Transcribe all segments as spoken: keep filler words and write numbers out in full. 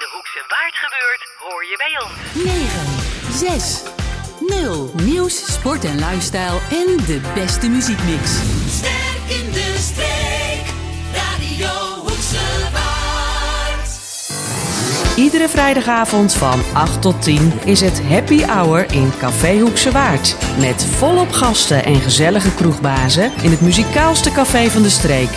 de Hoekse Waard gebeurt, hoor je bij ons. negen zes nul Nieuws, sport en lifestyle en de beste muziekmix. Sterk in de streek, Radio Hoekse Waard. Iedere vrijdagavond van acht tot tien is het Happy Hour in Café Hoekse Waard. Met volop gasten en gezellige kroegbazen in het muzikaalste café van de streek.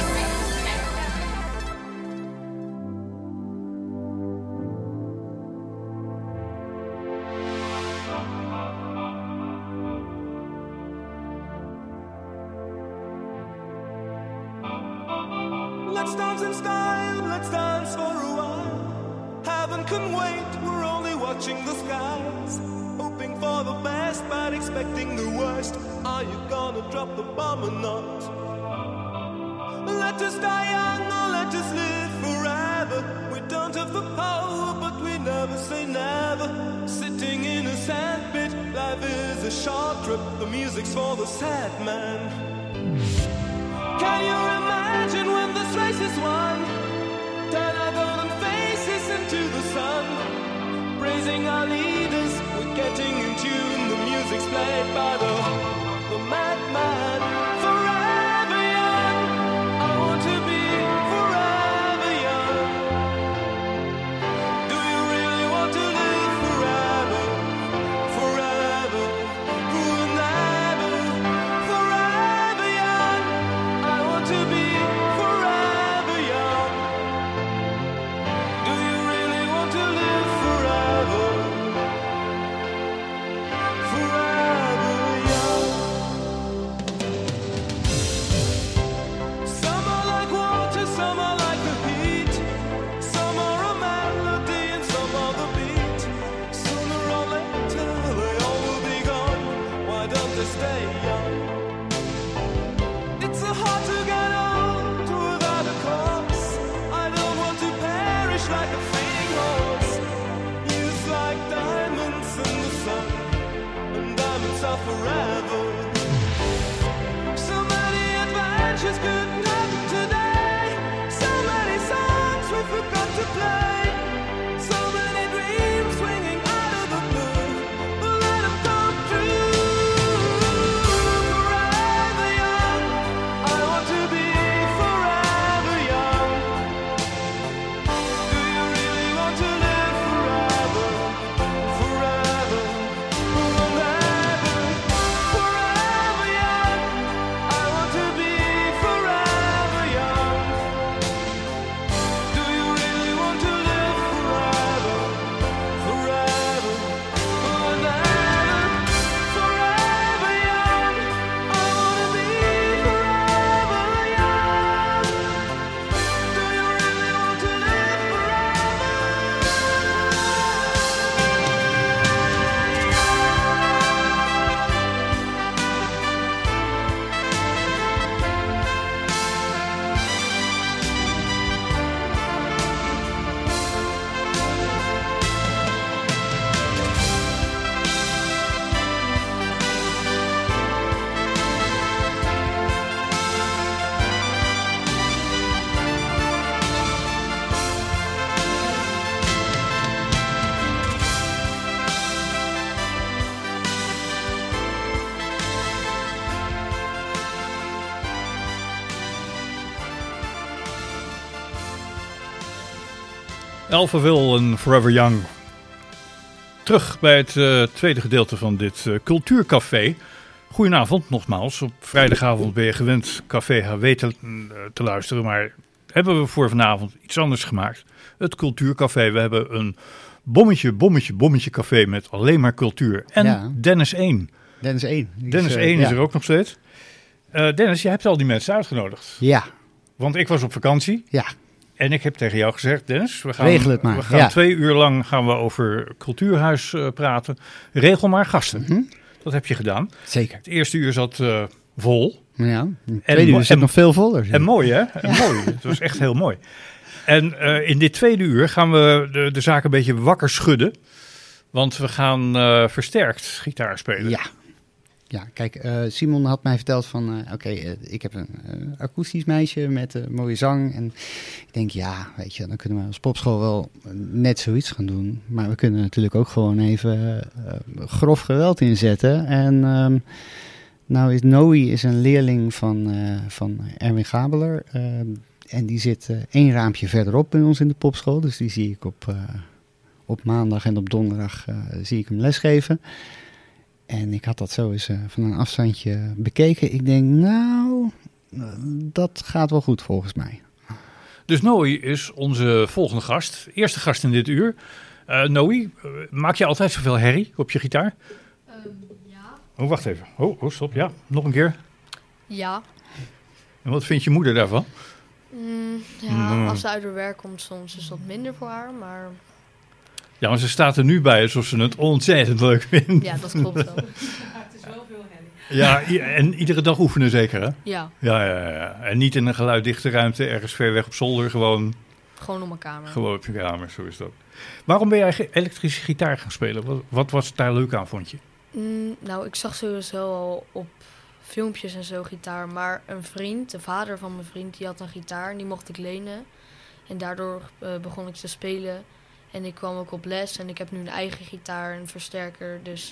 Let's dance in style, let's dance for a while. Heaven can wait, we're only watching the skies. Hoping for the best, but expecting the worst. Are you gonna drop the bomb or not? Let us die young or let us live forever. We don't have the power, but we never say never. Sitting in a sandpit, life is a short trip. The music's for the sad man. Can you imagine when this race is won? Turn our golden faces into the sun. Praising our leaders, we're getting in tune. The music's played by the, the madman. Forever young, I want to be forever young. Do you really want to live forever? Forever, forever, forever young. I want to be forever young. Do you really want to live forever? Forever young. Some are like water, some are like the heat. Some are a melody and some are the beat. Sooner or later they all will be gone. Why don't they stay young? It's so hard to get old without a cause. I don't want to perish like a fleeing horse. Youth like diamonds in the sun, and diamonds are forever. So many adventures couldn't happen today. So many songs we forgot to play. So many dreams swinging out of the blue. Let them come true. Forever young, I want to be forever young. Do you really want to live forever? Forever, forever, forever young. I want to be forever young. Do you really want to live forever? Forever, forever, forever young. I want to be forever young. Do you really want to live Alphaville en Forever Young. Terug bij het uh, tweede gedeelte van dit uh, cultuurcafé. Goedenavond nogmaals. Op vrijdagavond ben je gewend Café H W te, uh, te luisteren. Maar hebben we voor vanavond iets anders gemaakt. Het cultuurcafé. We hebben een bommetje, bommetje, bommetje café met alleen maar cultuur. En Ja. Dennis één. Dennis één. Die Dennis is, uh, één is ja. er ook nog steeds. Uh, Dennis, je hebt al die mensen uitgenodigd. Ja, Want ik was op vakantie. ja. En ik heb tegen jou gezegd, Dennis, we gaan, Regel het maar, we gaan ja. twee uur lang gaan we over Cultuurhuis uh, praten. Regel maar gasten. Mhm. Dat heb je gedaan. Zeker. Het eerste uur zat uh, vol. Ja, in het En tweede mo- uur zit en- nog veel voller. zie En ik. mooi, hè? En mooi. Het was echt heel mooi. En uh, in dit tweede uur gaan we de, de zaak een beetje wakker schudden. Want we gaan uh, versterkt gitaar spelen. Ja. Ja, kijk, uh, Simon had mij verteld van, uh, oké, okay, uh, ik heb een uh, akoestisch meisje met uh, mooie zang. En ik denk, ja, weet je, dan kunnen we als popschool wel net zoiets gaan doen. Maar we kunnen natuurlijk ook gewoon even uh, grof geweld inzetten. En um, nou is Noe is een leerling van, uh, van Erwin Gabeler. Uh, en die zit uh, één raampje verderop bij ons in de popschool. Dus die zie ik op, uh, op maandag en op donderdag uh, zie ik hem lesgeven. En ik had dat zo eens uh, van een afstandje bekeken. Ik denk, nou, dat gaat wel goed volgens mij. Dus Noe is onze volgende gast. Eerste gast in dit uur. Uh, Noe, maak je altijd zoveel herrie op je gitaar? Um, ja. Oh, wacht even. Oh, oh, stop. Ja, nog een keer. Ja. En wat vindt je moeder daarvan? Mm, ja, mm. Als ze uit haar werk komt soms is dat minder voor haar, maar... Ja, maar ze staat er nu bij alsof ze het ontzettend leuk vindt. Ja, dat klopt wel. Ja, het is wel veel herrie. Ja, i- en iedere dag oefenen zeker, hè? Ja. Ja, ja, ja. En niet in een geluiddichte ruimte, ergens ver weg op zolder, gewoon... Gewoon op mijn kamer. Gewoon op je kamer, zo is dat. Waarom ben jij ge- elektrische gitaar gaan spelen? Wat, wat was daar leuk aan, vond je? Mm, nou, ik zag sowieso al op filmpjes en zo gitaar, maar een vriend, de vader van mijn vriend, die had een gitaar en die mocht ik lenen. En daardoor uh, begon ik te spelen. En ik kwam ook op les en ik heb nu een eigen gitaar, een versterker, dus...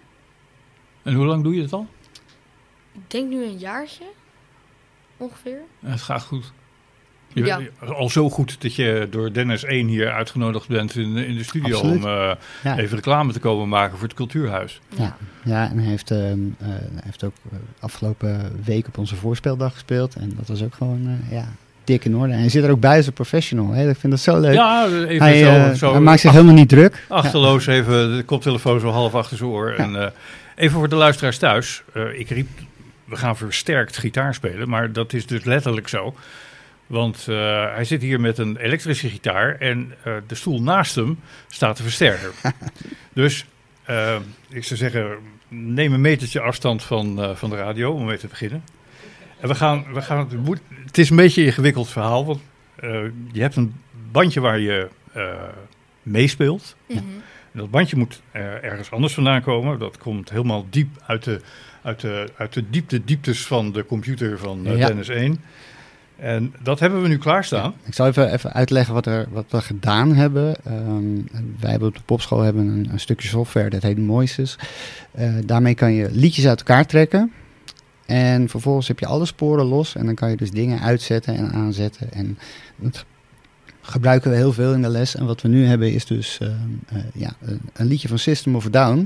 En hoe lang doe je het al? Ik denk nu een jaartje, ongeveer. Ja, het gaat goed. Je Ja. bent al zo goed dat je door Dennis één hier uitgenodigd bent in, in de studio Absoluut. om uh, Ja. even reclame te komen maken voor het Cultuurhuis. Ja, ja en hij heeft, uh, uh, hij heeft ook uh, afgelopen week op onze voorspeldag gespeeld. En dat was ook gewoon, uh, ja, dik in orde. En hij zit er ook bij als een professional. Hè? Ik vind dat zo leuk. Ja, even hij, zo, uh, zo hij maakt zich ach- helemaal niet druk. achterloos even de koptelefoon zo half achter zijn oor. Ja. En, uh, even voor de luisteraars thuis. Uh, ik riep, we gaan versterkt gitaar spelen, maar dat is dus letterlijk zo. Want uh, hij zit hier met een elektrische gitaar en uh, de stoel naast hem staat de versterker. Dus uh, ik zou zeggen, neem een metertje afstand van, uh, van de radio om mee te beginnen. En we gaan, we gaan het, moet, het is een beetje een ingewikkeld verhaal, want uh, je hebt een bandje waar je uh, meespeelt. Mm-hmm. En dat bandje moet uh, ergens anders vandaan komen. Dat komt helemaal diep uit de, uit de, uit de diepte dieptes van de computer van uh, Ja. Dennis één. En dat hebben we nu klaarstaan. Ik zal even, even uitleggen wat, er, wat we gedaan hebben. Um, wij hebben op de popschool hebben een, een stukje software, dat heet Moises. Uh, daarmee kan je liedjes uit elkaar trekken. En vervolgens heb je alle sporen los. En dan kan je dus dingen uitzetten en aanzetten. En dat gebruiken we heel veel in de les. En wat we nu hebben is dus uh, uh, ja, een, een liedje van System of a Down.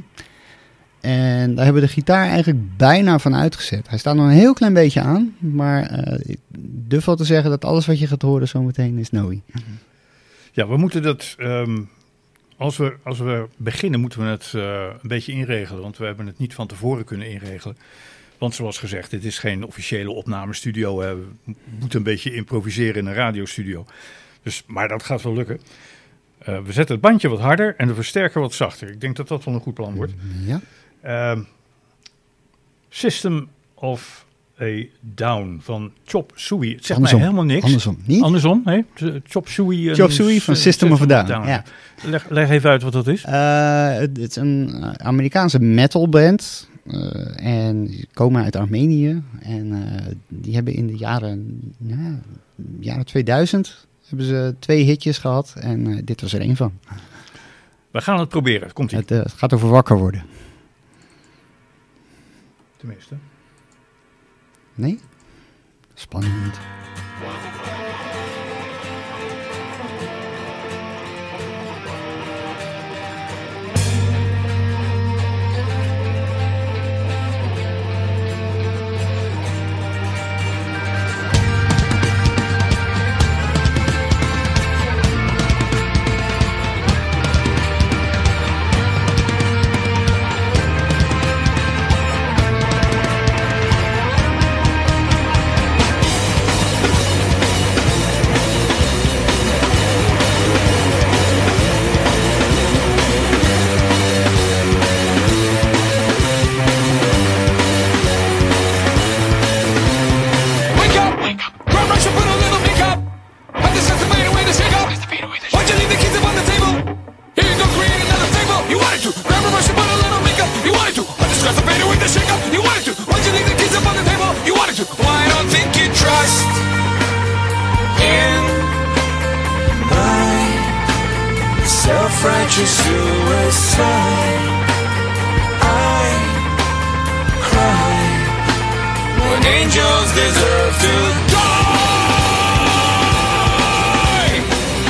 En daar hebben we de gitaar eigenlijk bijna van uitgezet. Hij staat nog een heel klein beetje aan. Maar uh, ik durf wel te zeggen dat alles wat je gaat horen zometeen is Noe. Ja, we moeten dat... Um, als, we, als we beginnen moeten we het uh, een beetje inregelen. Want we hebben het niet van tevoren kunnen inregelen. Want zoals gezegd, dit is geen officiële opnamestudio. Hè. We moeten een beetje improviseren in een radiostudio. Dus, maar dat gaat wel lukken. Uh, we zetten het bandje wat harder en de versterker wat zachter. Ik denk dat dat wel een goed plan wordt. Ja. Uh, System of a Down van Chop Suey. Het zegt Andersom. mij helemaal niks. Andersom, niet? Andersom, nee. Chop Suey. Chop Suey van System of a Down, ja. Leg, leg even uit wat dat is. Uh, het, het is een Amerikaanse metalband. Uh, en die komen uit Armenië. En uh, die hebben in de jaren, ja, jaren tweeduizend hebben ze twee hitjes gehad. En uh, dit was er één van. We gaan het proberen. Komt-ie. Het, uh, het gaat over wakker worden. Tenminste. Nee? Spannend. Thank self-righteous suicide. I cry when angels deserve to die.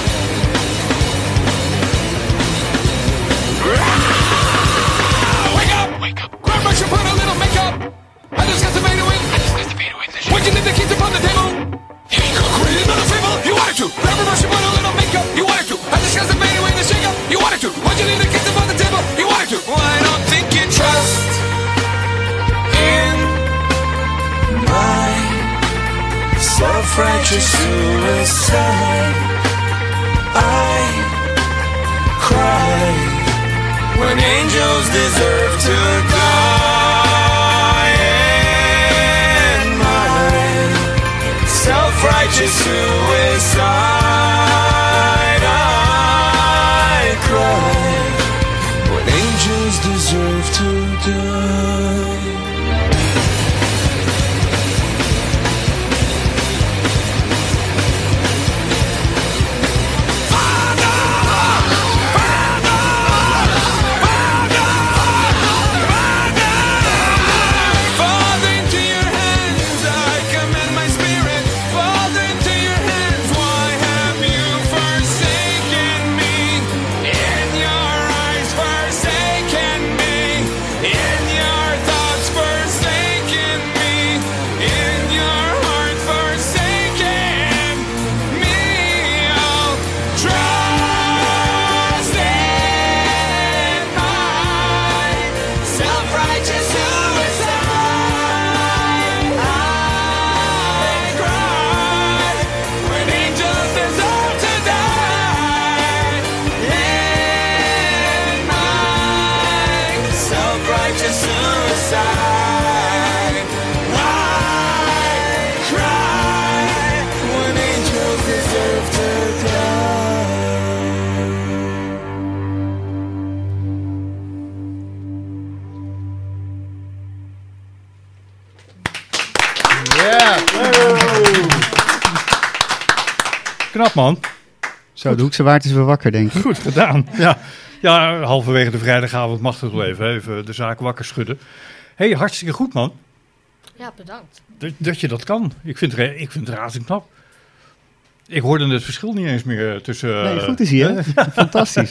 Wake up! Wake up! Grab brush and put a little makeup. I just got to fade away. I just got to fade away. What you need to keep upon the table? You ain't gonna create another fable. You wanted to. Grab a brush and put a little makeup. You wanted to. I just got to fade away the shake up. You wanted to. What you need to keep upon the table? You wanted to. Well, I don't think you trust in my self-righteous suicide. I cry when angels deserve to die. And my self-righteous suicide. I cry when angels deserve to die. Knap, man. Zo, de Hoekse Waard is weer wakker, denk ik. Goed gedaan. Ja, ja, halverwege de vrijdagavond mag het wel even, even de zaak wakker schudden. Hé, hey, hartstikke goed, man. Ja, bedankt. Dat, dat je dat kan. Ik vind, het, ik vind het razend knap. Ik hoorde het verschil niet eens meer tussen... Nee, goed is hier. Uh, Fantastisch.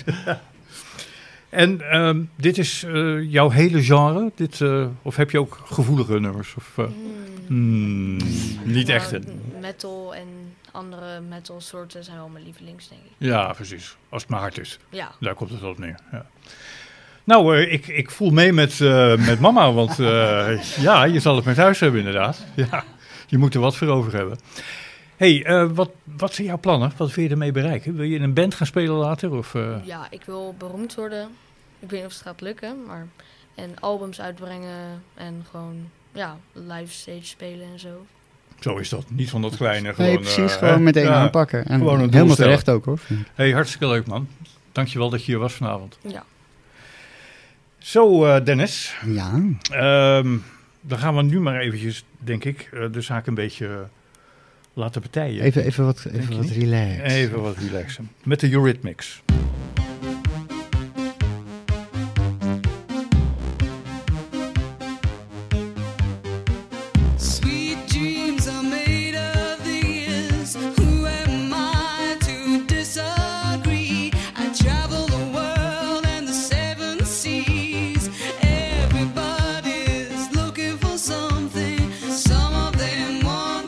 En um, dit is uh, jouw hele genre? Dit, uh, of heb je ook gevoelige nummers? Of, uh, mm. Mm, niet nou, echt. Hè? Metal en andere metal soorten zijn wel mijn lievelings, denk ik. Ja, precies. Als het maar hard is. Ja. Daar komt het wel op neer. Ja. Nou, uh, ik, ik voel mee met, uh, met mama, want uh, ja, je zal het met huis hebben inderdaad. Ja, je moet er wat voor over hebben. Hey, uh, wat, wat zijn jouw plannen? Wat wil je ermee bereiken? Wil je in een band gaan spelen later? Of, uh... Ja, ik wil beroemd worden. Ik weet niet of het gaat lukken, maar... En albums uitbrengen en gewoon, ja, live stage spelen en zo. Zo is dat. Niet van dat kleine. Gewoon, nee, precies. Uh, gewoon meteen ja, aanpakken. En gewoon een helemaal terecht ook, hoor. Hey, hartstikke leuk, man. Dankjewel dat je hier was vanavond. Ja. Zo, uh, Dennis. Ja. Um, dan gaan we nu maar eventjes, denk ik, uh, de zaak een beetje... Uh, laten partijen. Even, even wat, even wat relaxen. Even wat relaxen. Met de Eurythmics.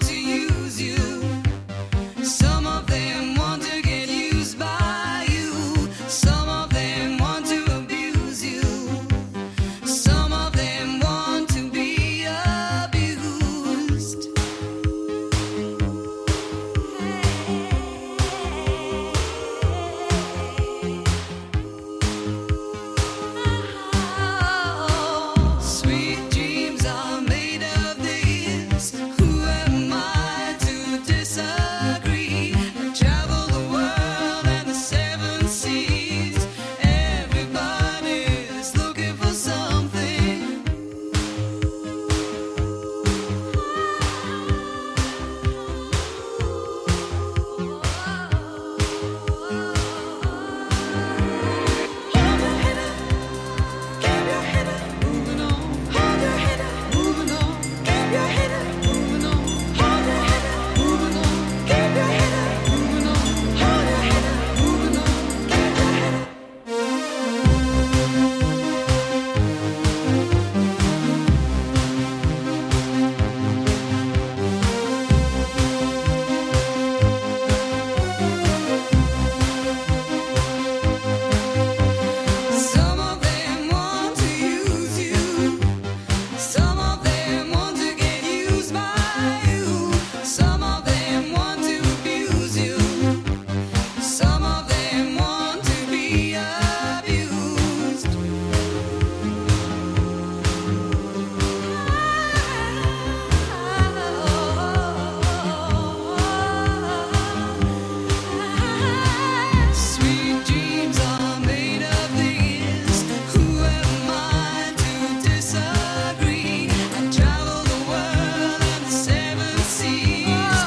Some of them want to get used by you. be abused. Sweet dreams are made of these. Who am I to disagree? I travel the world and the seven seas.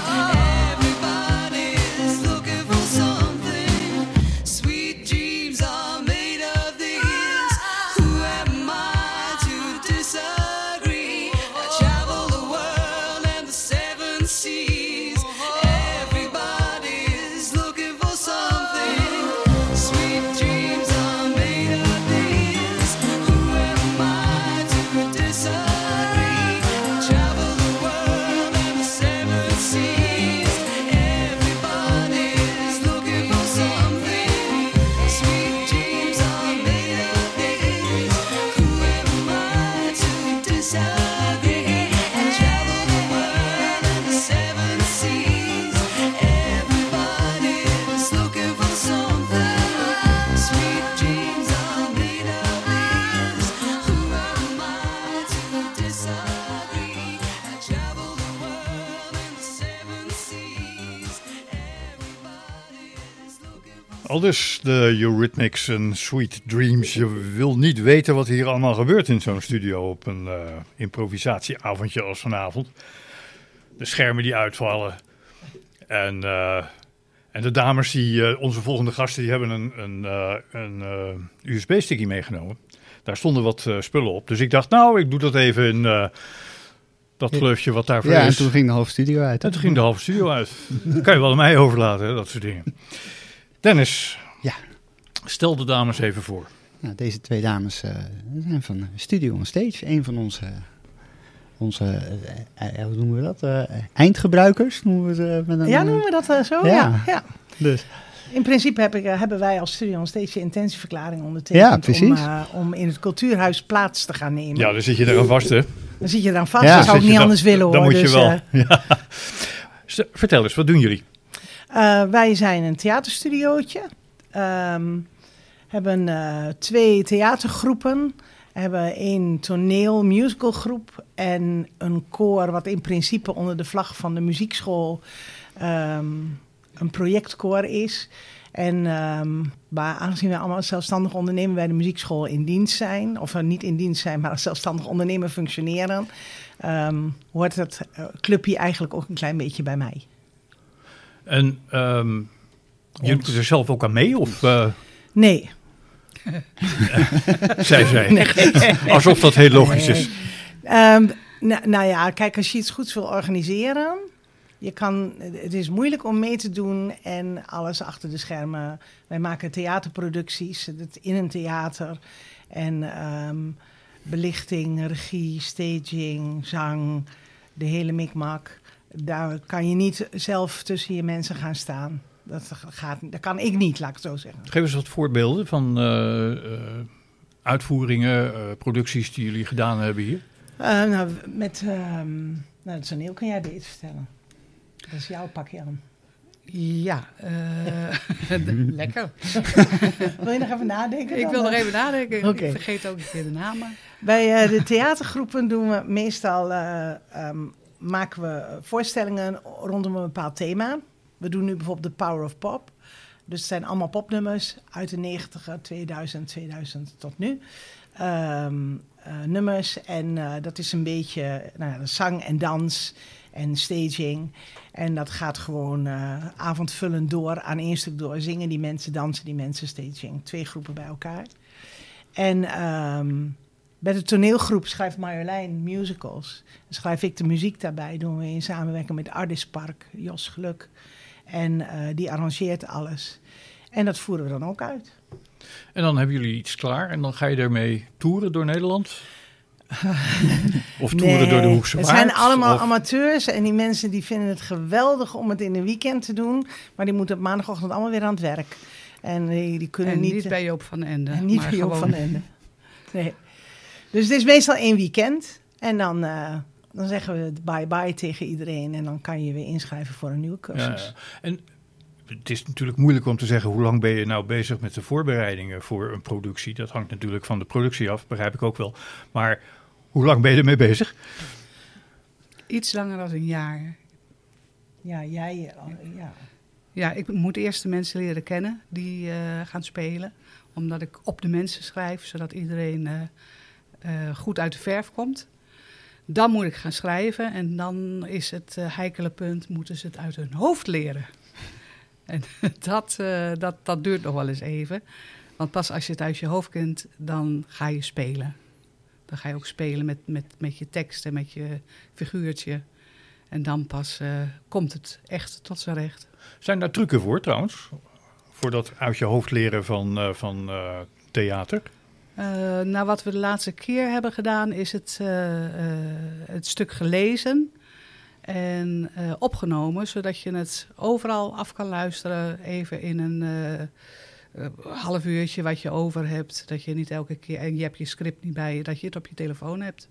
Everybody's looking for something. Sweet dreams are made of these. Who am I to disagree? I travel the world and the seven seas. Everybody's looking for something. Sweet dreams are made of these. Who am I to disagree? I travel the world and the seven seas. Everybody's looking for something. Sweet dreams are made of these. Who am I to disagree? I travel the world and the seven seas. Everybody's looking for something. Sweet dreams are made of these. Who am I to disagree? I travel the world and the seven seas. Everybody's looking for Al dus de Eurythmics en Sweet Dreams. Je wil niet weten wat hier allemaal gebeurt in zo'n studio op een eh, improvisatieavondje als vanavond. De schermen die uitvallen. En, eh, en de dames, die, eh, onze volgende gasten, die hebben een, een, eh, een eh, U S B-sticky meegenomen. Daar stonden wat eh, spullen op. Dus ik dacht, nou, ik doe dat even in eh, dat gleufje wat daarvoor Ja, en is. toen ging de halve studio uit. En toen ging de halve studio uit. Dat kan je wel aan mij overlaten, hè, dat soort dingen. Dennis, Ja. stel de dames even voor. Nou, deze twee dames eh, zijn van Studio on Stage. Een van onze, onze eh, eh, hoe noemen we dat? Eh, eindgebruikers noemen we ze. Met een, Ja, noemen we dat eh, zo? Ja. Ja. ja. Dus. In principe heb ik, eh, hebben wij als Studio on Stage de intentieverklaring ondertekend Ja, precies. om, eh, om in het cultuurhuis plaats te gaan nemen. Ja, dan zit je er aan vast, hè? Dan zit je eraan vast, Ja. dat zou ik Zit je niet dan- anders willen hoor. Dan moet je dus, wel. eh, Ja. S- Vertel eens, wat doen jullie? Uh, wij zijn een theaterstudiootje. Um, hebben uh, twee theatergroepen. Hebben één toneel musicalgroep en een koor wat in principe onder de vlag van de muziekschool um, een projectkoor is. En um, maar aangezien wij allemaal zelfstandig ondernemen bij de muziekschool in dienst zijn, of uh, niet in dienst zijn, maar als zelfstandig ondernemer functioneren, um, hoort het uh, clubje eigenlijk ook een klein beetje bij mij. En um, je doet er zelf ook aan mee? Of uh, Nee. zij zei? Alsof dat heel logisch is. Um, nou, nou ja, kijk, als je iets goeds wil organiseren, je kan, het is moeilijk om mee te doen en alles achter de schermen. Wij maken theaterproducties het in een theater en um, belichting, regie, staging, zang, de hele mikmak. Daar kan je niet zelf tussen je mensen gaan staan. Dat, gaat, dat kan ik niet, laat ik het zo zeggen. Geef eens wat voorbeelden van uh, uh, uitvoeringen, uh, producties die jullie gedaan hebben hier. Uh, nou, met um, nou, het toneel kan jij beter vertellen. Dat is jouw pakje aan. Ja, uh, lekker. Wil je nog even nadenken? Ik dan? wil nog even nadenken. Okay. Ik vergeet ook een keer de namen. Bij uh, de theatergroepen doen we meestal uh, um, maken we voorstellingen rondom een bepaald thema. We doen nu bijvoorbeeld The Power of Pop. Dus het zijn allemaal popnummers uit de negentiger, tweeduizend, tweeduizend tot nu. Um, uh, nummers en uh, dat is een beetje nou ja, zang en dans en staging. En dat gaat gewoon uh, avondvullend door, aan één stuk door. Zingen die mensen, dansen die mensen, staging. Twee groepen bij elkaar. En um, bij de toneelgroep schrijft Marjolein musicals. Dan schrijf ik de muziek daarbij. Doen we in samenwerking met Ardis Park, Jos Geluk. En uh, die arrangeert alles. En dat voeren we dan ook uit. En dan hebben jullie iets klaar en dan ga je daarmee toeren door Nederland? Of toeren nee, door de Hoekse het Waard? zijn allemaal of... amateurs en die mensen die vinden het geweldig om het in een weekend te doen. Maar die moeten op maandagochtend allemaal weer aan het werk. En die, die kunnen en niet... niet bij Joop van Ende. En niet maar bij Joop gewoon... van Ende. Nee. Dus het is meestal één weekend. En dan, uh, dan zeggen we bye-bye tegen iedereen. En dan kan je weer inschrijven voor een nieuwe cursus. Ja, ja. En het is natuurlijk moeilijk om te zeggen hoe lang ben je nou bezig met de voorbereidingen voor een productie. Dat hangt natuurlijk van de productie af, begrijp ik ook wel. Maar hoe lang ben je ermee bezig? Iets langer dan een jaar. Ja, jij... eh, Ja. Ja, ik moet eerst de mensen leren kennen die eh, gaan spelen. Omdat ik op de mensen schrijf, zodat iedereen eh, eh, goed uit de verf komt. Dan moet ik gaan schrijven en dan is het uh, heikele punt, moeten ze het uit hun hoofd leren. En dat, uh, dat, dat duurt nog wel eens even. Want pas als je het uit je hoofd kent, dan ga je spelen. Dan ga je ook spelen met, met, met je tekst en met je figuurtje. En dan pas uh, komt het echt tot zijn recht. Zijn daar trucken voor trouwens? Voor dat uit je hoofd leren van, uh, van uh, theater? Uh, nou, wat we de laatste keer hebben gedaan is het, uh, uh, het stuk gelezen en uh, opgenomen, zodat je het overal af kan luisteren, even in een uh, uh, half uurtje wat je over hebt. Dat je niet elke keer, en je hebt je script niet bij je, dat je het op je telefoon hebt.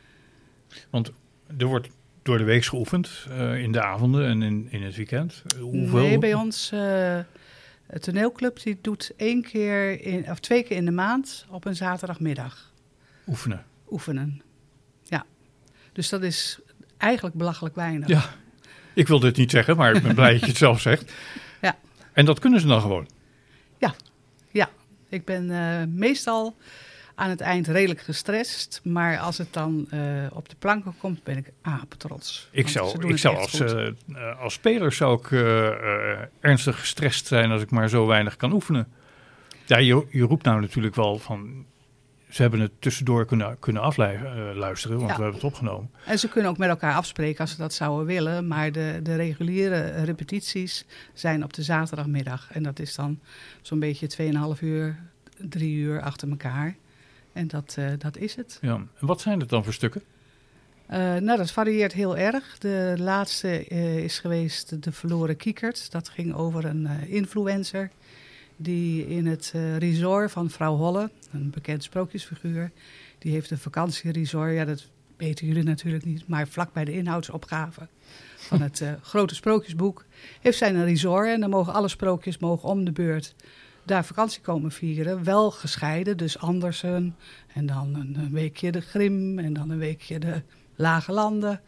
Want er wordt door de week geoefend, uh, in de avonden en in, in het weekend. Hoeveel? Nee, bij ons... Uh, De toneelclub die doet één keer in, of twee keer in de maand op een zaterdagmiddag. Oefenen. Oefenen, ja. Dus dat is eigenlijk belachelijk weinig. Ja, ik wil dit niet zeggen, maar ik ben blij dat je het zelf zegt. Ja. En dat kunnen ze dan gewoon? Ja, ja. Ik ben uh, meestal aan het eind redelijk gestrest. Maar als het dan uh, op de planken komt, ben ik apetrots. Ik Want ze zou, doen ik het zou echt als, goed. uh, als speler zou ik uh, uh, ernstig gestrest zijn als ik maar zo weinig kan oefenen. Ja, je, je roept nou natuurlijk wel van... Ze hebben het tussendoor kunnen, kunnen afluisteren, want Ja. we hebben het opgenomen. En ze kunnen ook met elkaar afspreken als ze dat zouden willen. Maar de, de reguliere repetities zijn op de zaterdagmiddag. En dat is dan zo'n beetje tweeënhalf uur, drie uur achter elkaar. En dat, uh, dat is het. Ja. En wat zijn het dan voor stukken? Uh, nou, dat varieert heel erg. De laatste uh, is geweest De Verloren Kiekert. Dat ging over een uh, influencer die in het uh, resort van vrouw Holle, een bekend sprookjesfiguur, die heeft een vakantieresort. Ja, dat weten jullie natuurlijk niet, maar vlak bij de inhoudsopgave van het uh, grote sprookjesboek heeft zij een resort. En dan mogen alle sprookjes mogen om de beurt daar vakantie komen vieren. Wel gescheiden, dus Andersen. En dan een, een weekje de Grim en dan een weekje de Lage Landen.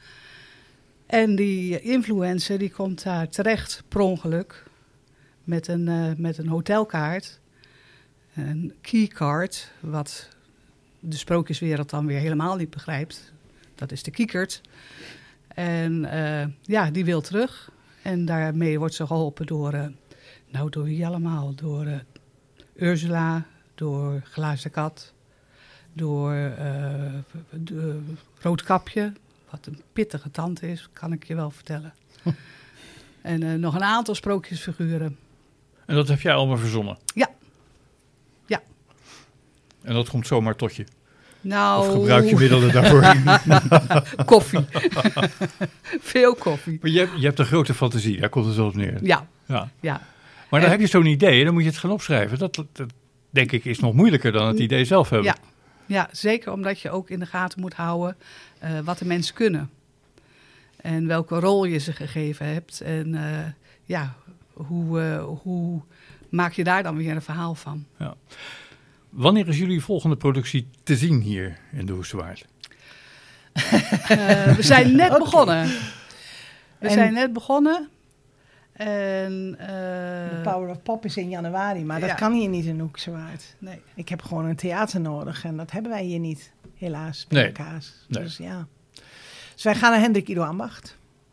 En die influencer die komt daar terecht per ongeluk met een, uh, met een hotelkaart. Een keycard, wat de sprookjeswereld dan weer helemaal niet begrijpt. Dat is de kiekert. En uh, ja, die wil terug. En daarmee wordt ze geholpen door... Uh, Nou, door wie allemaal? Door uh, Ursula, door Glazen Kat, door uh, de Roodkapje, wat een pittige tante is, kan ik je wel vertellen. En uh, nog een aantal sprookjesfiguren. En dat heb jij allemaal verzonnen? Ja. Ja. En dat komt zomaar tot je? Nou... Of gebruik je middelen daarvoor? Koffie. Veel koffie. Maar je hebt, je hebt een grote fantasie, daar komt het wel op neer. Ja. Ja. Ja. Maar dan En- heb je zo'n idee en dan moet je het gaan opschrijven. Dat, dat, dat denk ik is nog moeilijker dan het idee zelf hebben. Ja. Ja, zeker omdat je ook in de gaten moet houden uh, wat de mensen kunnen. En welke rol je ze gegeven hebt. En uh, ja, hoe, uh, hoe maak je daar dan weer een verhaal van? Ja. Wanneer is jullie volgende productie te zien hier in de Hoesterwaard? Uh, we zijn net Oké. begonnen. We En- zijn net begonnen. En, uh, De Power of Pop is in januari, maar dat ja. kan hier niet in Hoekse Waard. Nee. Ik heb gewoon een theater nodig en dat hebben wij hier niet, helaas, Nee. bij elkaar. Nee. Dus ja. Dus wij gaan naar Hendrik Ido Ambacht.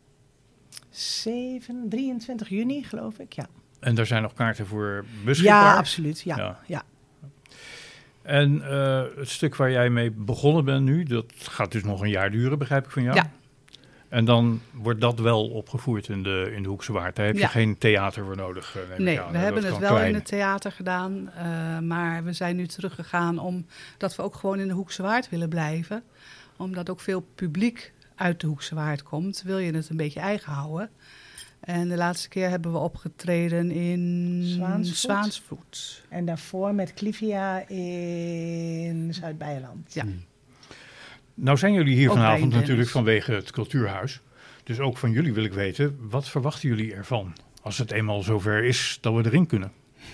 zeven, drieëntwintig juni, geloof ik, ja. En daar zijn nog kaarten voor beschikbaar? Ja, absoluut, ja. Ja. ja. En uh, het stuk waar jij mee begonnen bent nu, dat gaat dus nog een jaar duren, begrijp ik van jou? Ja. En dan wordt dat wel opgevoerd in de, in de Hoekse Waard. Daar heb je Ja. geen theater voor nodig. uh, neem ik Nee, aan. we Dat hebben kan het wel klein. in het theater gedaan. Uh, maar we zijn nu teruggegaan omdat we ook gewoon in de Hoekse Waard willen blijven. Omdat ook veel publiek uit de Hoekse Waard komt. Wil je het een beetje eigen houden. En de laatste keer hebben we opgetreden in Zwaansvoet. Zwaansvoet. En daarvoor met Clivia in Zuid-Beijerland. Ja. Nou zijn jullie hier Ook bij vanavond Dennis. natuurlijk vanwege het Cultuurhuis. Dus ook van jullie wil ik weten, wat verwachten jullie ervan als het eenmaal zover is dat we erin kunnen?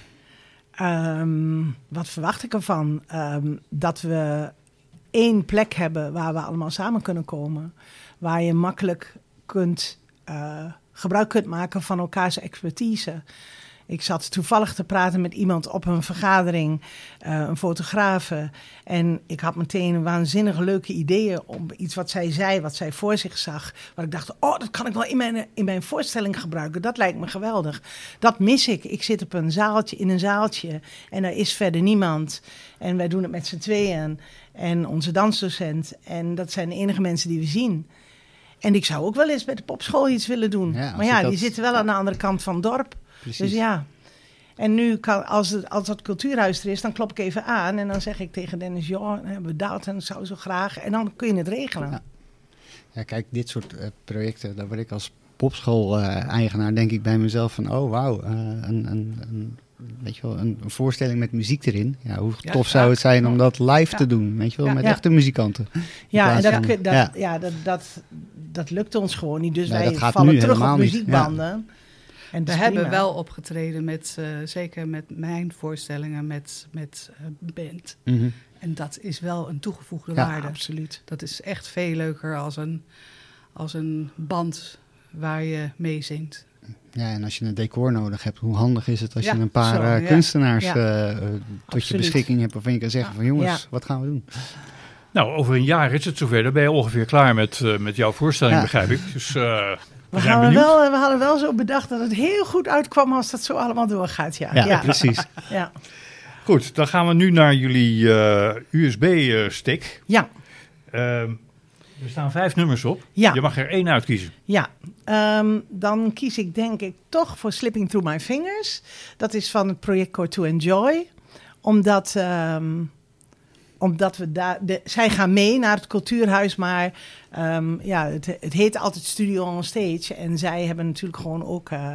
Um, wat verwacht ik ervan? Um, dat we één plek hebben waar we allemaal samen kunnen komen. Waar je makkelijk kunt, uh, gebruik kunt maken van elkaars expertise. Ik zat toevallig te praten met iemand op een vergadering, uh, een fotografe. En ik had meteen waanzinnige leuke ideeën om iets wat zij zei, wat zij voor zich zag. Waar ik dacht, oh, dat kan ik wel in mijn, in mijn voorstelling gebruiken. Dat lijkt me geweldig. Dat mis ik. Ik zit op een zaaltje, in een zaaltje en er is verder niemand. En wij doen het met z'n tweeën. En onze dansdocent. En dat zijn de enige mensen die we zien. En ik zou ook wel eens met de popschool iets willen doen. Ja, maar ja, dat... die zitten wel aan de andere kant van het dorp. Precies. Dus ja. En nu, kan, als, het, als dat cultuurhuis er is, dan klop ik even aan. En dan zeg ik tegen Dennis, joh, dan hebben we dat en dat zou zo graag. En dan kun je het regelen. Ja, ja kijk, dit soort uh, projecten, daar word ik als popschool-eigenaar, denk ik bij mezelf van, oh wauw, uh, een, een, een, weet je wel, een, een voorstelling met muziek erin. Ja, hoe Ja, tof zou het zijn om dat live Ja. te doen, weet je wel, Ja. met Ja. echte muzikanten. In Ja, en plaats dat, van- kun- dat, ja. ja. dat, dat, dat lukt ons gewoon niet. Dus Nee, wij dat gaat vallen nu terug helemaal op niet. muziekbanden. En We dat is hebben prima. wel opgetreden met, uh, zeker met mijn voorstellingen, met, met uh, band. Mhm. En dat is wel een toegevoegde Ja, waarde. absoluut. Dat is echt veel leuker als een, als een band waar je mee zingt. Ja, en als je een decor nodig hebt, hoe handig is het als Ja, je een paar zo, uh, ja. kunstenaars Ja. uh, uh, tot Absoluut. je beschikking hebt waarvan je kan zeggen van jongens, Ja. wat gaan we doen? Nou, over een jaar is het zover. Dan ben je ongeveer klaar met, uh, met jouw voorstelling, Ja. begrijp ik. Dus uh, we, We, zijn hadden benieuwd. wel, we hadden wel zo bedacht dat het heel goed uitkwam als dat zo allemaal doorgaat. Ja, Ja, ja. precies. ja. Goed, dan gaan we nu naar jullie uh, U S B-stick. ja. Uh, er staan vijf nummers op. Ja. Je mag er één uitkiezen. Ja, um, dan kies ik denk ik toch voor Slipping Through My Fingers. Dat is van het project Core to Enjoy. Omdat, um, omdat we daar... De, zij gaan mee naar het cultuurhuis, maar um, ja, het, het heet altijd Studio on Stage. En zij hebben natuurlijk gewoon ook uh,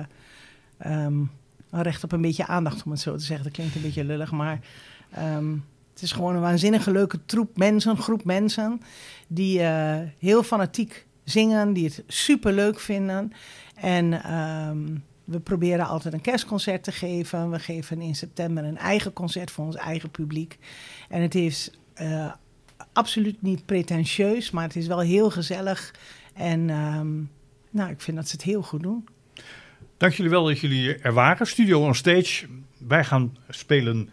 um, een recht op een beetje aandacht, om het zo te zeggen. Dat klinkt een beetje lullig, maar... Um, het is gewoon een waanzinnige leuke troep mensen, groep mensen... die uh, heel fanatiek zingen, die het superleuk vinden. En um, we proberen altijd een kerstconcert te geven. We geven in september een eigen concert voor ons eigen publiek. En het is uh, absoluut niet pretentieus, maar het is wel heel gezellig. En um, nou, ik vind dat ze het heel goed doen. Dank jullie wel dat jullie er waren. Studio on Stage. Wij gaan spelen...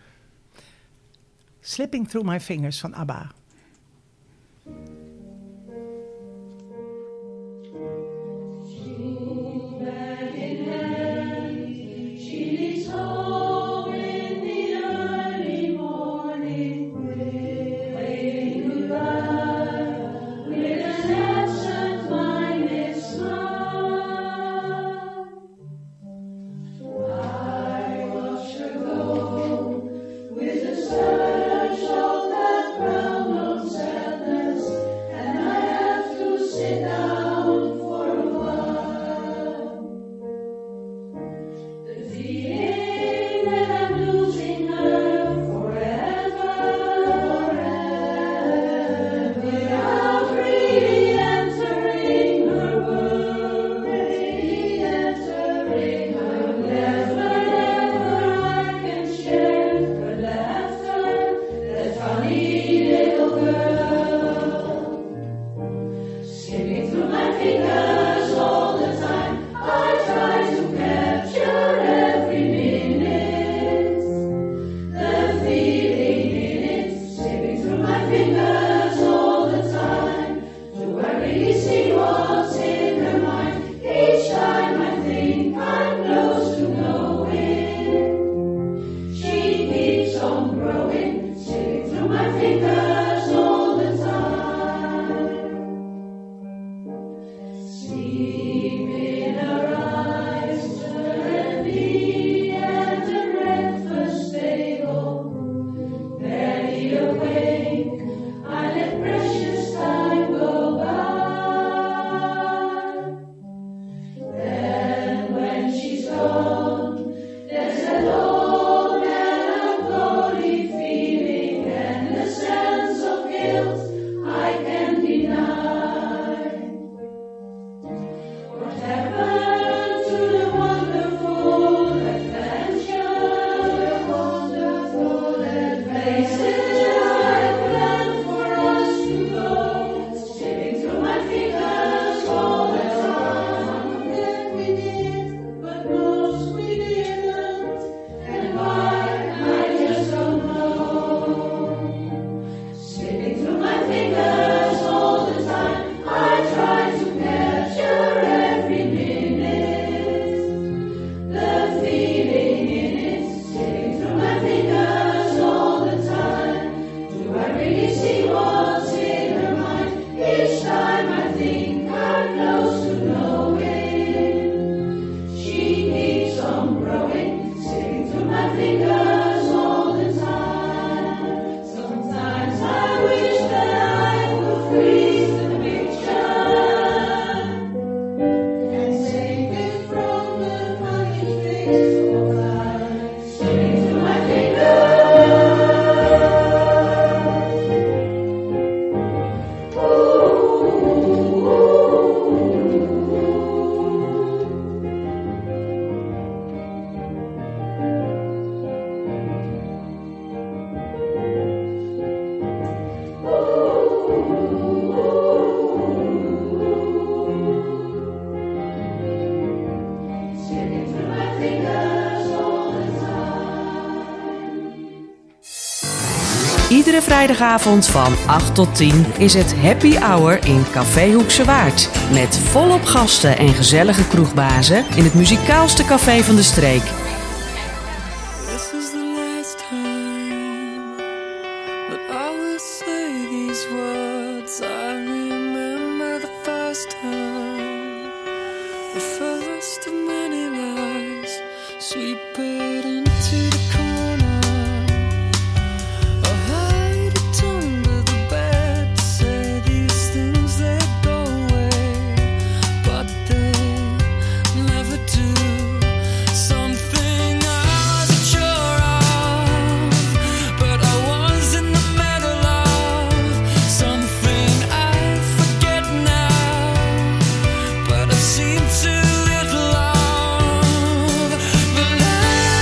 Slipping Through My Fingers van ABBA. Feeling and the sound Iedere vrijdagavond van acht tot tien is het Happy Hour in Café Hoekse Waard. Met volop gasten en gezellige kroegbazen in het muzikaalste café van de streek. This is the last time that I will say these words. I remember the first time, the first of many lies, sweep it into the corner. I hide it under the bed, say these things that go away, but they never do. Something I wasn't sure of, but I was in the middle of. Something I forget now, but I've seen too little of. The last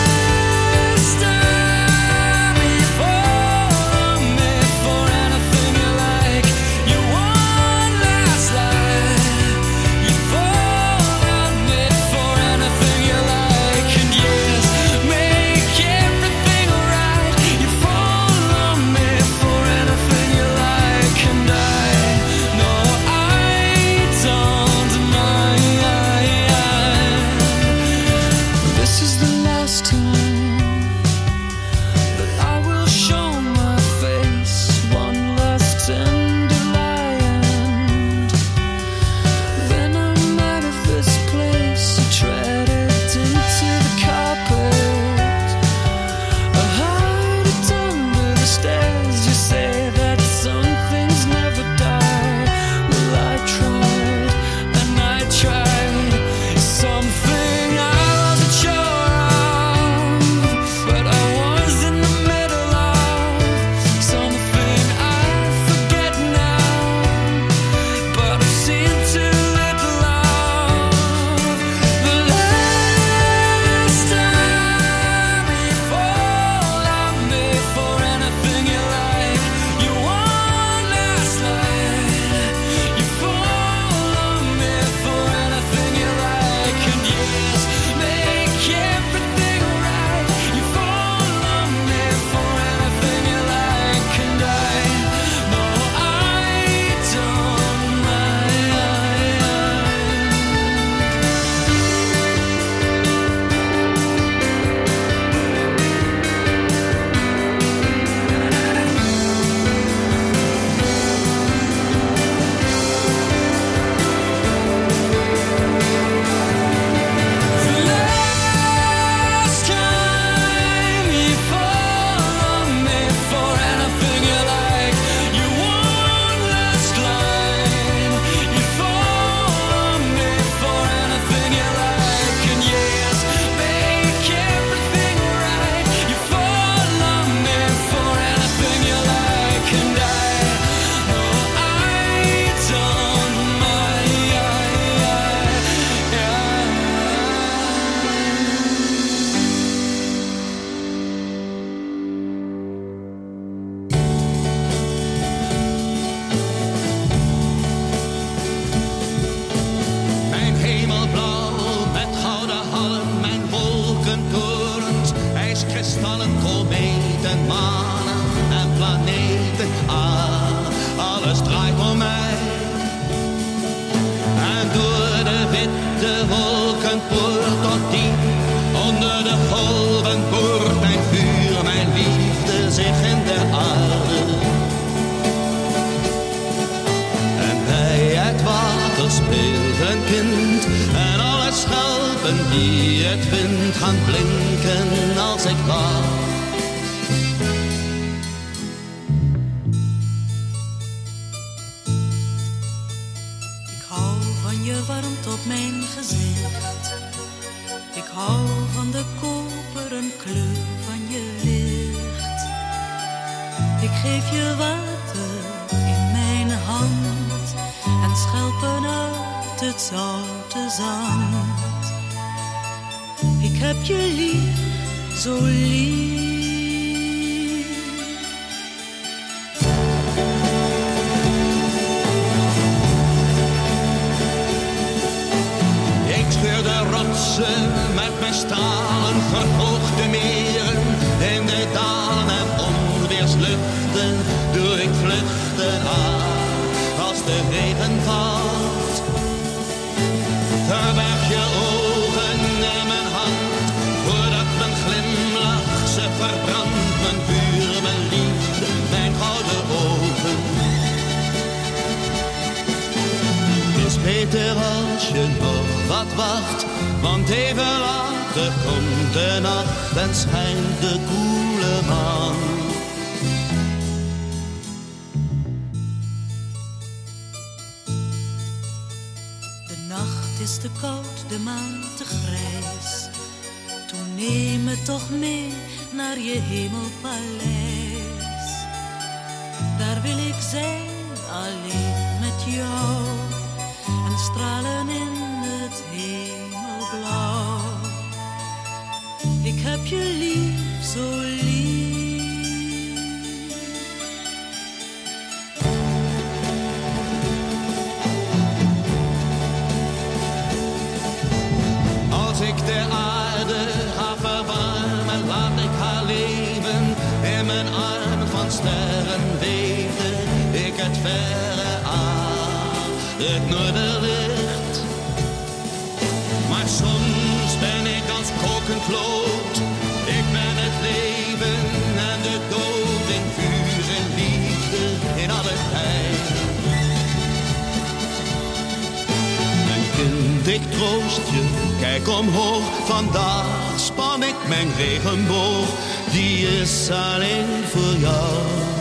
de wolkenpoort tot diep onder de golven boort mijn vuur, mijn liefde zich in de aarde. En bij het water speelt een kind en alle schelpen die het vindt gaan blinken als ik wacht. Je warmt op mijn gezicht. Ik hou van de koperen kleur van je licht. Ik geef je water in mijn hand en schelpen uit het zoute zand. Ik heb je lief, zo lief. Met mijn stalen verhoogde meren, in de dalen en onweersluchten doe ik vluchten aan. Als de regen valt, verberg je ogen in mijn hand, voordat mijn glimlach ze verbrandt. Mijn vuur, mijn liefde, mijn gouden ogen. Het is beter als je nog wat wacht, want even later komt de nacht en schijnt de koele maan. De nacht is te koud, de maan te grijs. Toen neem me toch mee naar je hemelpaleis. Daar wil ik zijn, alleen met jou, en stralen in het hemelblauw. Ik heb je lief, zo lief. Als ik de aarde ga verwarmen, laat ik haar leven. In mijn arm van sterren weten ik het verre aan, het noorderlicht. Maar soms ben ik als kokend lood. Ik ben het leven en de dood in vuur en liefde in alle tijd. Mijn kind, ik troost je, kijk omhoog. Vandaag span ik mijn regenboog, die is alleen voor jou.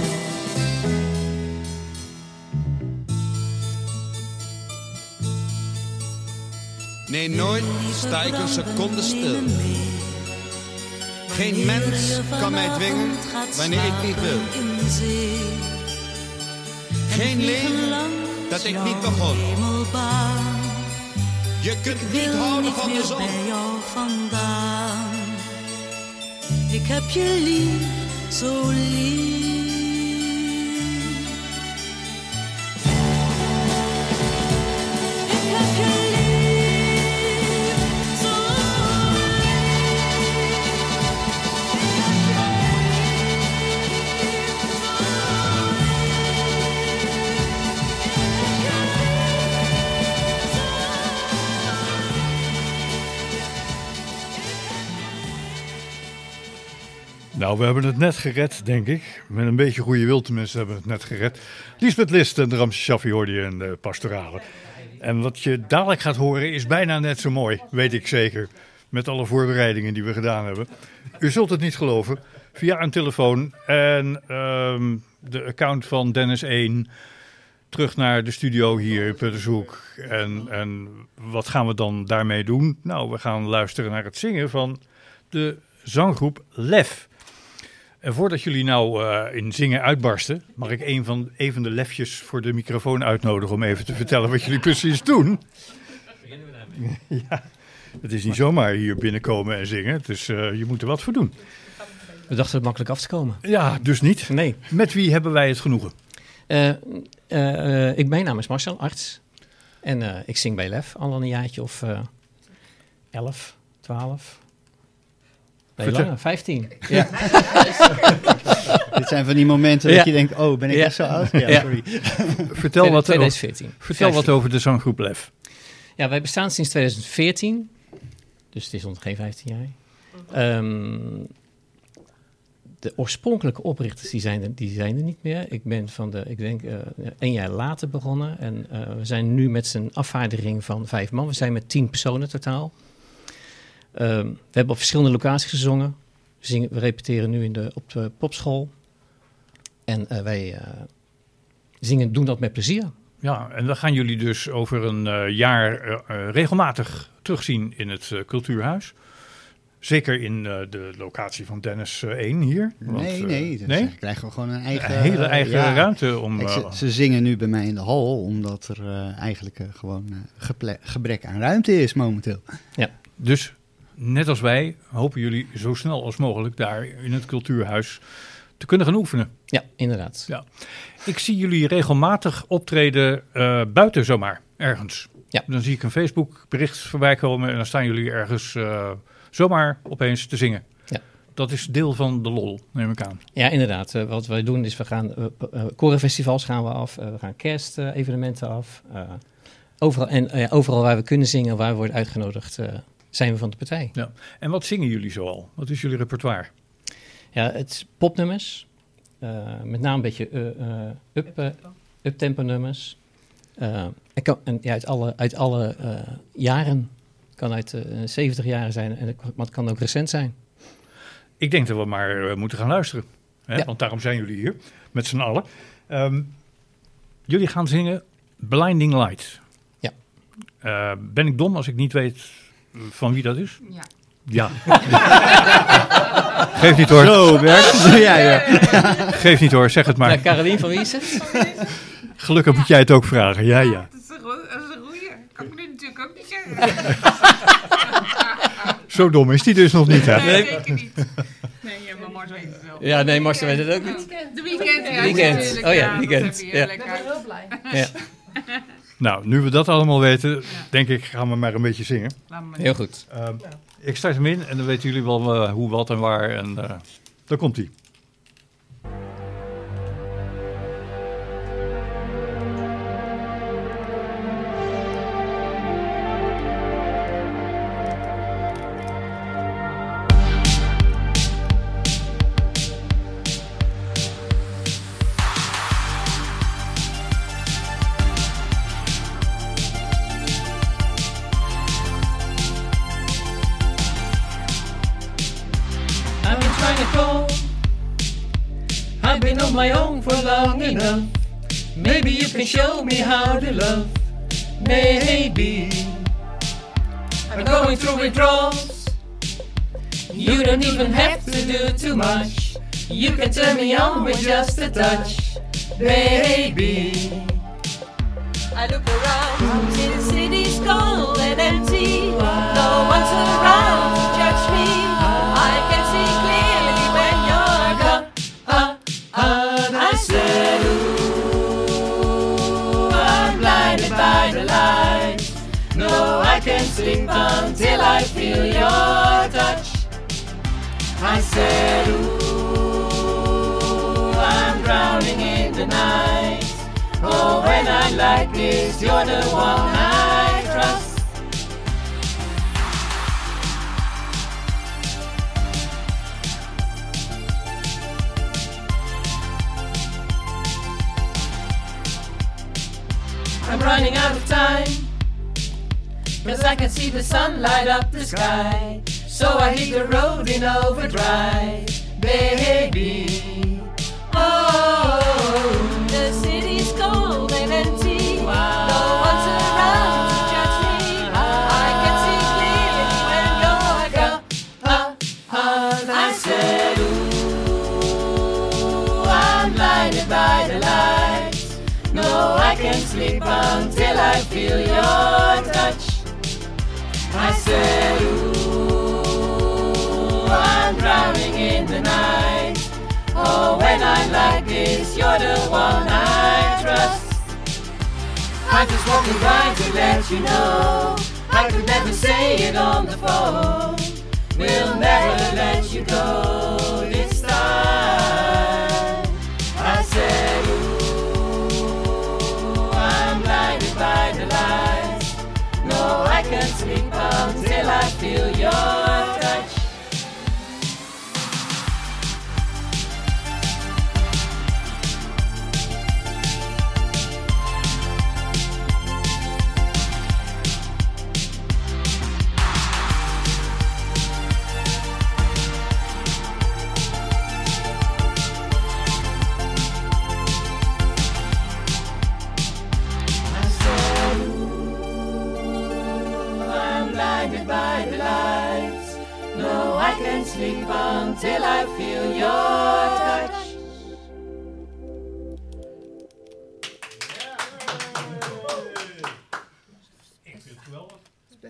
Nee, nooit sta ik een seconde stil. Geen mens kan mij dwingen wanneer ik niet wil. Geen leven dat ik niet begon. Je kunt niet houden van de zon. Bij jou vandaan. Ik heb je lief, zo lief. Ik heb je lief, zo Nou, we hebben het net gered, denk ik. Met een beetje goede wil tenminste hebben we het net gered. Liesbeth List en de Ramse Shaffi hoorde je in de pastorale. En wat je dadelijk gaat horen is bijna net zo mooi, weet ik zeker. Met alle voorbereidingen die we gedaan hebben. U zult het niet geloven. Via een telefoon en um, de account van Dennis één. Terug naar de studio hier in Puttershoek. En, en wat gaan we dan daarmee doen? Nou, we gaan luisteren naar het zingen van de zanggroep Lef. En voordat jullie nou uh, in zingen uitbarsten, mag ik een van, een van de lefjes voor de microfoon uitnodigen om even te vertellen wat jullie precies doen. Ja, het is niet zomaar hier binnenkomen en zingen, dus uh, je moet er wat voor doen. We dachten het makkelijk af te komen. Ja, dus niet. Nee. Met wie hebben wij het genoegen? Uh, uh, uh, ik, mijn naam is Marcel, arts. En uh, ik zing bij Lef al een jaartje of uh, elf, twaalf. Nee, langer, vijftien. Ja. Dit zijn van die momenten ja. dat je denkt, oh, ben ik ja. echt zo oud? Ja, sorry. Vertel, wat, tweeduizend veertien. vertel wat over de zanggroep Lef. Ja, wij bestaan sinds twintig veertien. Dus het is nog geen vijftien jaar. Um, de oorspronkelijke oprichters die zijn, er, die zijn er niet meer. Ik ben van de, ik denk, uh, een jaar later begonnen. En uh, we zijn nu met z'n afvaardering van vijf man. We zijn met tien personen totaal. Um, we hebben op verschillende locaties gezongen. We, zingen, we repeteren nu in de, op de popschool. En uh, wij uh, zingen, doen dat met plezier. Ja, en dan gaan jullie dus over een uh, jaar uh, uh, regelmatig terugzien in het uh, Cultuurhuis. Zeker in uh, de locatie van Dennis uh, één hier. Want, nee, uh, nee. Dus nee? Ze krijgen we gewoon een eigen... Een hele eigen ja. ruimte om... Kijk, Uh, ze, ze zingen nu bij mij in de hal, omdat er uh, eigenlijk uh, gewoon uh, geple- gebrek aan ruimte is momenteel. Ja. Dus net als wij hopen jullie zo snel als mogelijk daar in het Cultuurhuis te kunnen gaan oefenen. Ja, inderdaad. Ja. Ik zie jullie regelmatig optreden uh, buiten zomaar, ergens. Ja. Dan zie ik een Facebook bericht voorbij komen en dan staan jullie ergens uh, zomaar opeens te zingen. Ja. Dat is deel van de lol, neem ik aan. Ja, inderdaad. Uh, wat wij doen is, we gaan uh, uh, korenfestivals gaan we af, uh, we gaan kerstevenementen uh, af. Uh, overal, en uh, overal waar we kunnen zingen, waar we worden uitgenodigd, uh, zijn we van de partij. Ja. En wat zingen jullie zoal? Wat is jullie repertoire? Ja, het is popnummers. Uh, met name een beetje uh, uh, up, uh, up-tempo nummers. Uh, en kan, en, ja, uit alle, uit alle uh, jaren. Kan uit uh, zeventig jaren zijn, en het, maar het kan ook recent zijn. Ik denk dat we maar uh, moeten gaan luisteren. Hè? Ja. Want daarom zijn jullie hier, met z'n allen. Um, jullie gaan zingen Blinding Light. Ja. Uh, ben ik dom als ik niet weet van wie dat is? Ja. Ja. Geef niet hoor. Zo, Bert. Ja, ja. Geef niet hoor, zeg het maar. Ja, Carolien, van wie is het? Gelukkig moet jij het ook vragen. Ja, ja. Dat is een goe- dat is een goeie. Kan ik nu natuurlijk ook niet zeggen. Zo dom is die dus nog niet, hè? Nee, zeker niet. Nee, ja, maar Mars weet het wel. Ja, nee, Marcel weet het ook niet. De weekend, ja. Weekend. natuurlijk, Oh ja, dat weekend. heb je Ja. heerlijk Ik ben uit. heel blij. Ja, Nou, nu we dat allemaal weten, denk ik, gaan we maar een beetje zingen. Laat me heel goed. Uh, ik start hem in en dan weten jullie wel uh, hoe, wat en waar. En uh, daar komt hij. I've been trying to call. I've been on my own for long enough. Maybe you can show me how to love. Maybe I'm going through withdrawals. You don't even have to do too much. You can turn me on with just a touch, baby. I look around, see the city's cold and empty. No one's around to judge me. I can see clearly when you're gone. Ah, ah, I said, ooh, I'm blinded by the light. No, I can't sleep until I feel your touch. I said, ooh, I'm drowning in the night. Oh, when I'm like this, you're the one I trust. I'm running out of time, cause I can see the sun light up the sky. So I hit the road in overdrive, baby. Oh, the city's cold and empty. No one's around to judge me. I can see clearly when you're gone. Ah, ah, I said, ooh, I'm blinded by the lights. No, I can't sleep until I feel your touch. I said, ooh, I'm drowning in the night. Oh, when I'm like this, you're the one I trust. I'm just walking by to let you know I could never say it on the phone. We'll never let you go this time. I said, ooh, I'm blinded by the lights. No,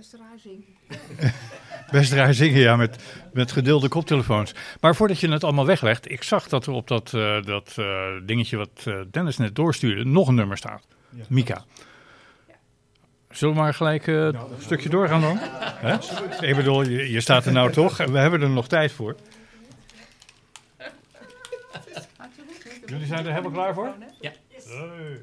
best raar zingen. Best raar zingen, ja, met, met gedulde koptelefoons. Maar voordat je het allemaal weglegt, ik zag dat er op dat, uh, dat uh, dingetje wat uh, Dennis net doorstuurde, nog een nummer staat. Ja. Mika. Zullen we maar gelijk uh, nou, een stukje doorgaan dan? Hè? Ik bedoel, je, je staat er nou toch en we hebben er nog tijd voor. Jullie zijn er helemaal klaar voor? Ja. Hey.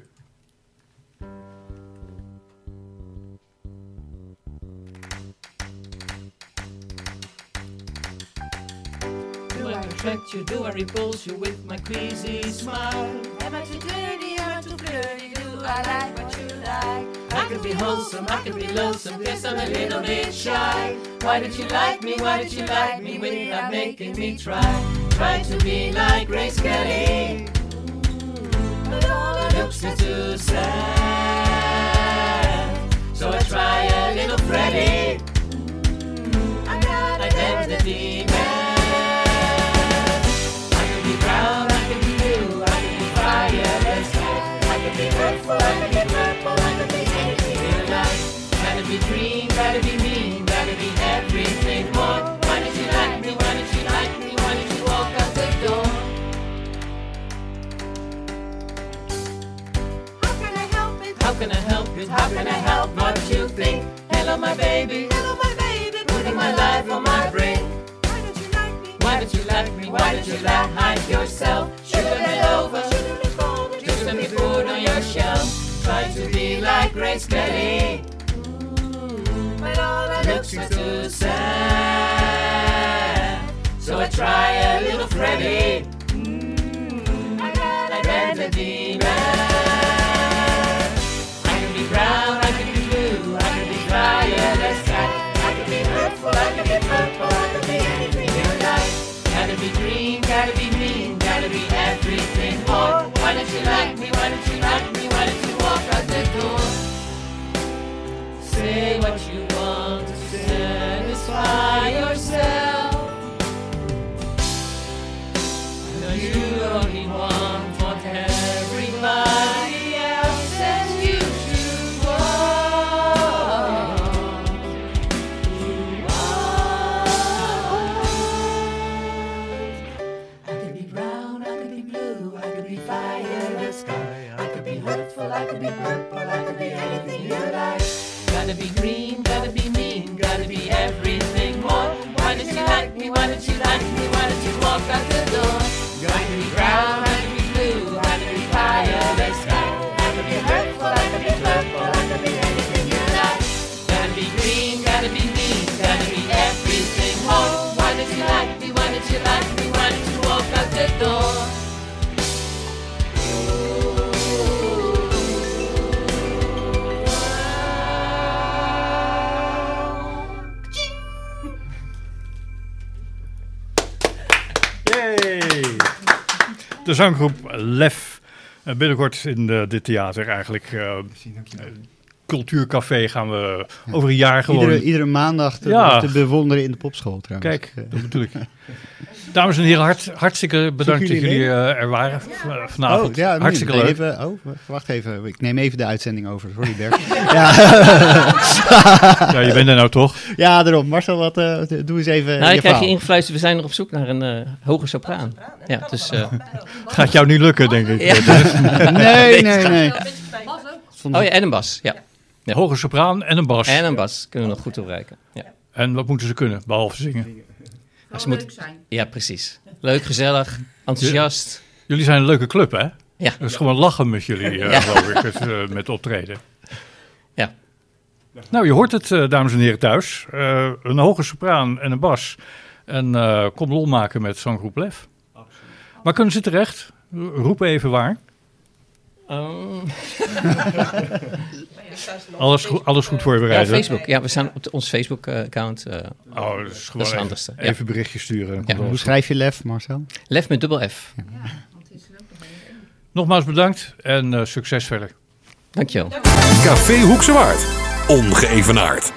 Do I attract you? Do I repulse you with my queasy smile? Am I too dirty? Am I too flirty? Do I like what you like? I could be wholesome, I could be lonesome, guess I'm a little bit shy. Why did you like me? Why did you like me without making me try? Try to be like Grace Kelly, but all her looks are too sad. So I try a little Freddie. I got identity man. Brown, I could be blue, I could be fire, let's go. I could be hurtful, I could be purple, I could be anything you like. Gotta be green, gotta be mean, gotta be everything more. Why did you like me, why did you like me, why did you walk out the door? How can I help it, how can I help it, how can I help what you think? Hello my baby, hello my baby, putting my life on my brain. Why did you like me? Why did you lie? Hide yourself. Should have been over. Just let me put on your shelf. Try to be like Grace Kelly, but all her looks are too sad. So I try a little Freddie. Mm, I got identity man. I can be brown, I can be blue, I can be fire, let's go. I can be hurtful, I can be purple, I can be anything you like. Gotta be green, gotta be mean, gotta be everything more. Why don't you like me, why don't you like me, why don't you walk out the door? Say what you want to satisfy yourself. No, you only want what everybody else says you should want. You want. I could be brown, I could be blue, I could be fire, the sky. I could be hurtful, I could be purple, I could be anything you like. Gotta be green, gotta be mean, gotta be everything more. Why did you like me, why did you like me, why did you walk out the door? I could be brown, I could be blue, I could be fire, the sky. I could be hurtful, I could be purple, I could be anything you like. Gotta be green, gotta be mean, gotta be everything more. Why did you like me, why did you like me, why did you walk out the door? De zanggroep Lef. Uh, binnenkort in de, dit theater eigenlijk. Uh, uh, Cultuurcafé gaan we ja. over een jaar gewoon... Iedere, iedere maandag te, ja. te bewonderen in de popschool trouwens. Kijk, dat bedoel ik. Dames en heren, hart, hartstikke bedankt dat jullie uh, er waren uh, vanavond. Oh, ja, hartstikke nee, leuk. Even, oh, wacht even. Ik neem even de uitzending over. Sorry Bert. ja. ja, je bent er nou toch? Ja, daarom. Marcel, wat, uh, doe eens even Nou, je ik krijg je verhaal. ingefluisterd. We zijn nog op zoek naar een uh, hoge sopraan. Ja, dus... Uh, Gaat jou niet lukken, denk ik. Ja. nee, nee, nee. Oh ja, en een bas. Ja. Ja. Hoge sopraan en een bas. En een bas. Kunnen we nog goed toereiken. Ja. En wat moeten ze kunnen, behalve zingen? Ja, ze moet, leuk zijn. Ja, precies. Leuk, gezellig, enthousiast. J- jullie zijn een leuke club, hè? Ja. Dat is gewoon lachen met jullie, uh, ja. geloof ik, het, uh, met optreden. Ja. Nou, je hoort het, uh, dames en heren thuis. Uh, een hoge sopraan en een bas. En uh, kom lol maken met zanggroep Lef. Absoluut. Waar kunnen ze terecht? Roep even waar. Um. alles, go- alles goed voorbereid. Ja, Facebook. Ja, we staan op de, ons Facebook-account. Uh, oh, dat is gewoon dat is even, handigste. even ja. berichtje sturen. Ja. Hoe schrijf je Lef, Marcel? Lef met dubbel F. Ja. Nogmaals bedankt en uh, succes verder. Dankjewel. Café Hoekse Waard. Ongeëvenaard.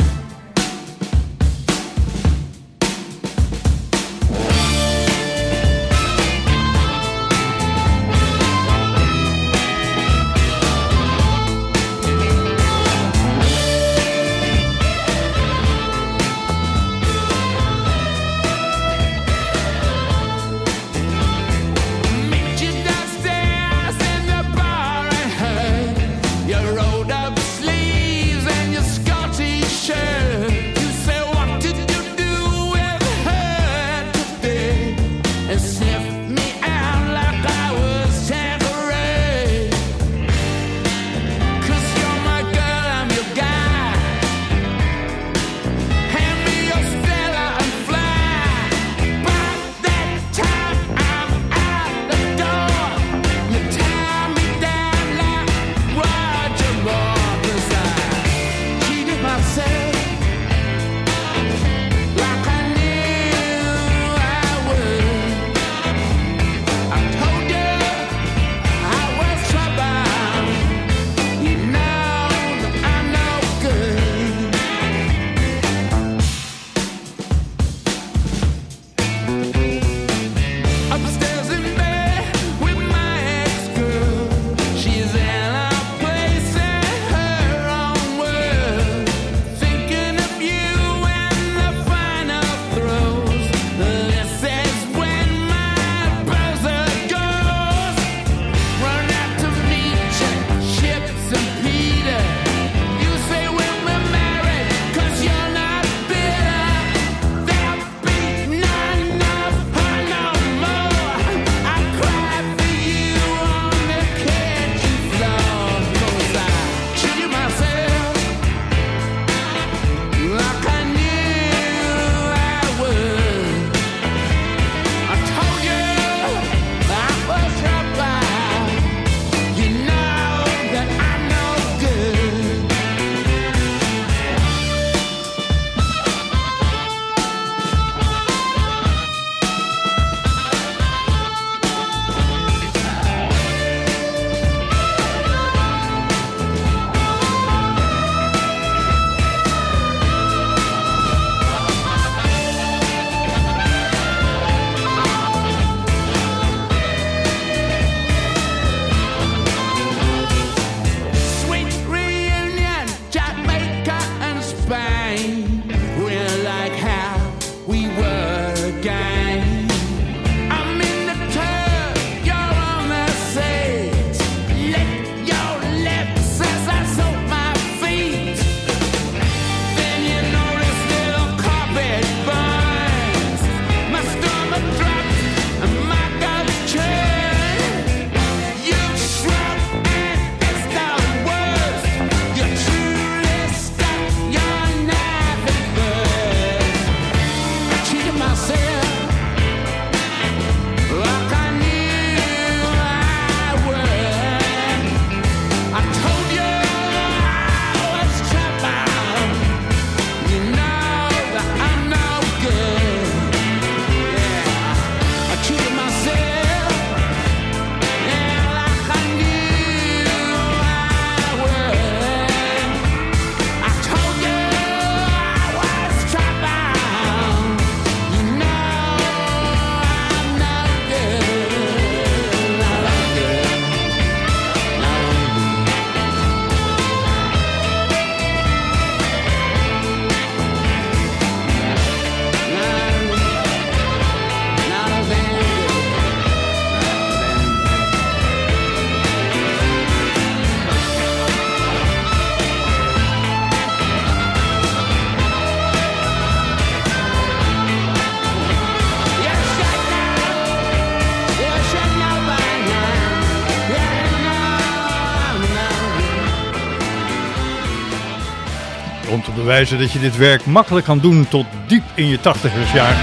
Om te bewijzen dat je dit werk makkelijk kan doen tot diep in je tachtigersjaar.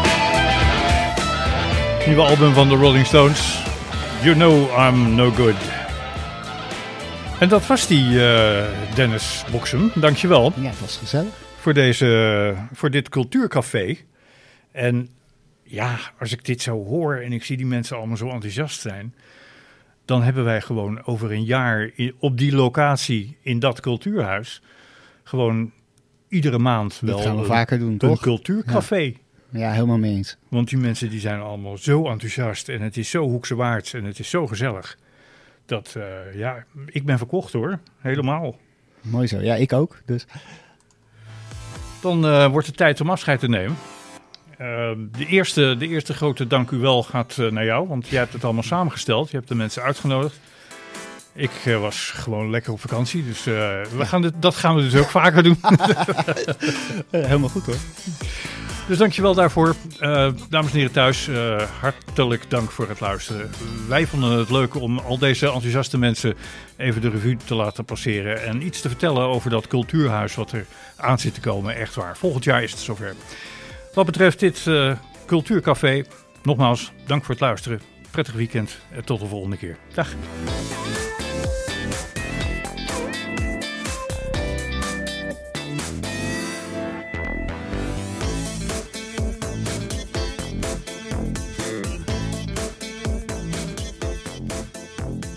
Nieuwe album van de Rolling Stones. You Know I'm No Good. En dat was die uh, Dennis Boksem. Dankjewel. Ja, het was gezellig. Voor, deze, voor dit cultuurcafé. En ja, als ik dit zo hoor en ik zie die mensen allemaal zo enthousiast zijn, dan hebben wij gewoon over een jaar i- op die locatie in dat cultuurhuis gewoon iedere maand wel Dat gaan we een, vaker doen, een toch? cultuurcafé. Ja. Ja, helemaal mee eens. Want die mensen die zijn allemaal zo enthousiast en het is zo Hoekse Waard en het is zo gezellig. Dat, uh, ja, ik ben verkocht hoor. Helemaal. Mooi zo. Ja, ik ook. Dus. Dan uh, wordt het tijd om afscheid te nemen. Uh, de, eerste, de eerste grote dank u wel gaat uh, naar jou, want jij hebt het allemaal samengesteld. Je hebt de mensen uitgenodigd. Ik uh, was gewoon lekker op vakantie, dus uh, we gaan dit, dat gaan we dus ook vaker doen. Helemaal goed hoor. Dus dankjewel daarvoor. Uh, dames en heren thuis, uh, hartelijk dank voor het luisteren. Wij vonden het leuk om al deze enthousiaste mensen even de revue te laten passeren en iets te vertellen over dat cultuurhuis wat er aan zit te komen. Echt waar. Volgend jaar is het zover. Wat betreft dit uh, cultuurcafé, nogmaals, dank voor het luisteren. Prettig weekend en tot de volgende keer. Dag.